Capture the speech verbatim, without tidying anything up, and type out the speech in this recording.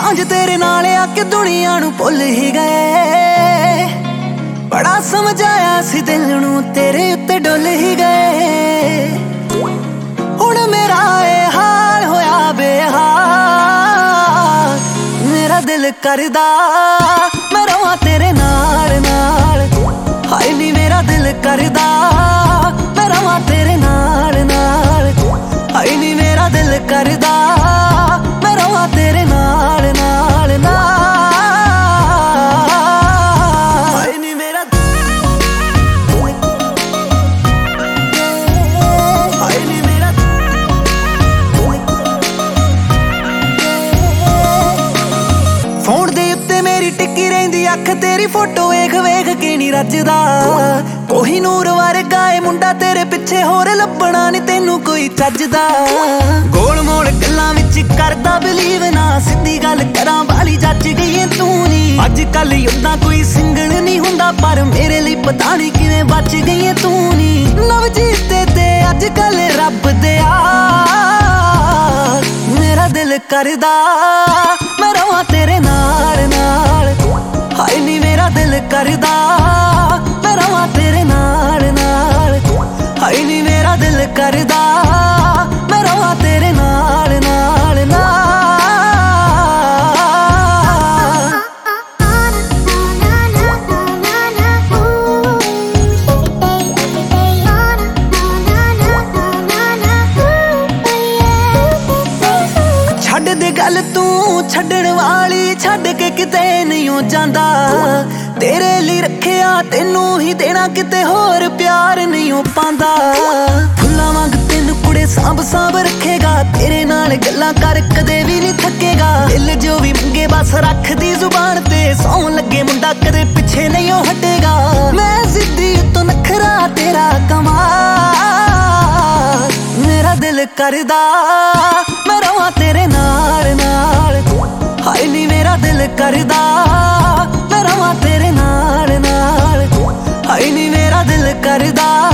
सांझ तेरे नाल आके दुनिया नू भुल ही गए। बड़ा समझाया सी दिल नू तेरे उत्ते डुल ही गए। हुण मेरा ए हाल होया बेहाल, मेरा दिल करदा मैं रवां तेरे नाल नाल। हाय नी मेरा दिल करदा मैं रवां तेरे नाल नाल। हाय नी मेरा दिल करदा मैं रवां तेरे नाल नाल नाल। हाय नी मेरा हाय नी मेरा फोन दे उत्ते मेरी टिकी रहिंदी अख तेरी फोटो वेख वेख के नी रजदा। कोहिनूर वर्गा ए मुंडा तेरे पिछे होर लभना नी तैनू कोई चजदा। गोल मोड़ गल्लां विच करदा बिलीव ना, सिद्धी गल करां वाली जच गई तू नी। अज कल उदां कोई सिंगल नी हुंदा पर मेरे लिए पता नी किवें बच गई तू नी। नवजीत ते अज कल रब दिया मेरा दिल करदा मैं रवां तेरे नाल नाल। हाय नी मेरा दिल करदा मैं रवां तेरे नाल नाल। हाय नी मेरा दिल करदा मैं रवां तेरे नाल नाल नाल। छड्ड दे गल तू छड्डण वाली, छड्ड के किते नहीं जांदा। तेरे लिए रखिया तेनू ही देना, किते होर प्यार नहीं पांदा। फुल्लां वांग तेनू कुड़े सांभ सांभ रखेगा, तेरे नाल गल्लां कर कदे भी नहीं थकेगा। दिल जो भी मंगे बस रख दी जुबान ते, सौं लगे मुंडा कदे पिछे नहीं हटेगा। मैं जिद्दी तो नखरा तेरा कमाल, मेरा दिल करदा मैं रवां तेरे नाल नाल। हाय नी मेरा दिल करदा मैं रवां तेरे नाल नाल। हाय नी मेरा दिल करदा